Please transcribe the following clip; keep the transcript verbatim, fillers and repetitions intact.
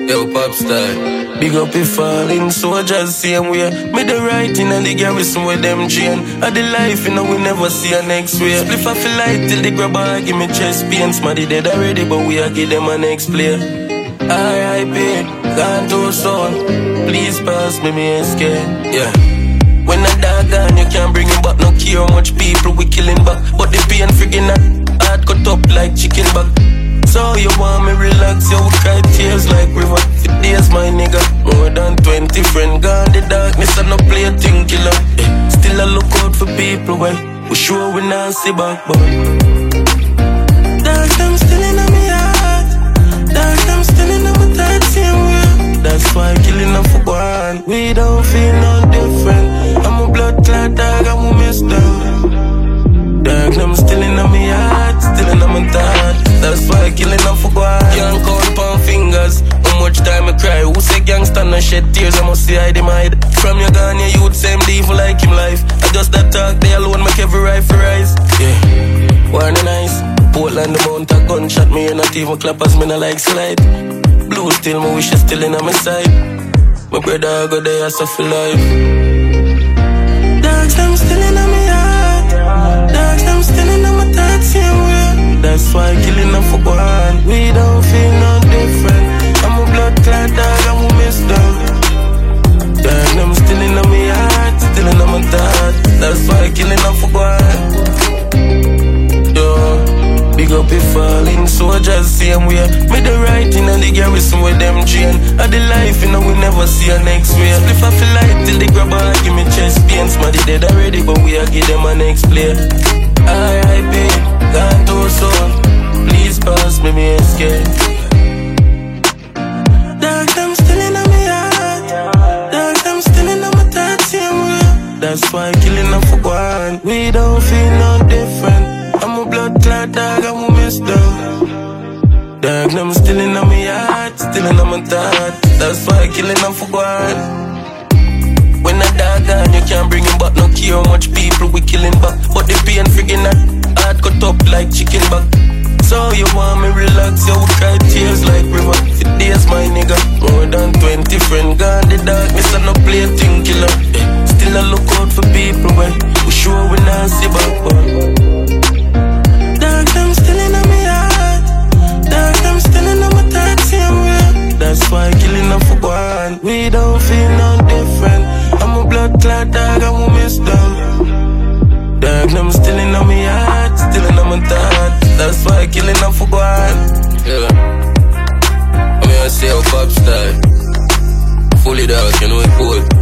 Yo, pop star. Big up if falling soldiers same way. Me the right in and the garrison with them chain. At the life, you know, we never see a next way. Spliff off the light till the grabber give me chest pain. Smarty dead already, but we a give them a next play. R I P, gone too soon. Please pass me, me escape. Yeah. When a dog gone, you can't bring him back. No care how much people we killing back. But the pain friggin' that heart cut up like chicken back. So you want me relax, you cry tears like river. For days, my nigga, more than twenty friends gone. The darkness and no play a thing killer. Eh, still I look out for people, well, we sure we not see back, but dark them still in my heart. Dark them still in my thoughts, same way. That's why killing them for one. We don't feel no different. I'm a blood clot dog, I'm a mess down. Dark them still in my heart, still in my thoughts. That's why killing them for one. Can't count on fingers. How much time I cry? Who say gangsta no shed tears? I must see hide him hide. From your gun, your youth same devil like him life. I just that talk, they alone make every rifle rise. Yeah, warning nice. Portland the mount a gunshot me and not even clappers, me no like slide. Blue still, my wish is still in on my side. My brother go there, so for life. Dogs them still in on my heart. Dogs them still in on my thoughts, same way. That's why killing them for one. We don't feel no different. I'm a blood clot dog, I'm a miss dog. Dog them still in on my heart, still in on my thoughts. That's why killing them for one. Yo, big up if falling soldiers same way. Me the right in and the garrison with them chain. At the life, you know, we never see a next way. Spliff off the light till the grabber give me chest pain. Smarty dead already, but we a give them a next play. R I P, gone too soon. Please pass me, me escape. Dark them still in my heart. Dark them still in my thoughts, same way. That's why killing them for one. We don't feel no different. I'm a blood clot dog, I'm a mess down. Dark them still in my heart, still in my thoughts. That's why killing them for one. When a dog gone, you can't bring him back. No care how much people we killing back. But the pain friggin' that heart cut up like chicken back. So you want me relax, you cry tears like river. For days, my nigga, more than twenty friends gone. The darkness and no play a thing killer. Eh, still I look out for people, well, we sure we not see back, but dark them still in my heart. Dark them still in my thoughts, same way. That's why killing them for one. We don't feel no different. I'm a blood clot dog, I'm a miss down. Dark them still in my heart, still in my thoughts. That's why killing them for one. Yeah. I'm gonna say how pop style. Fully dark, you know it cool.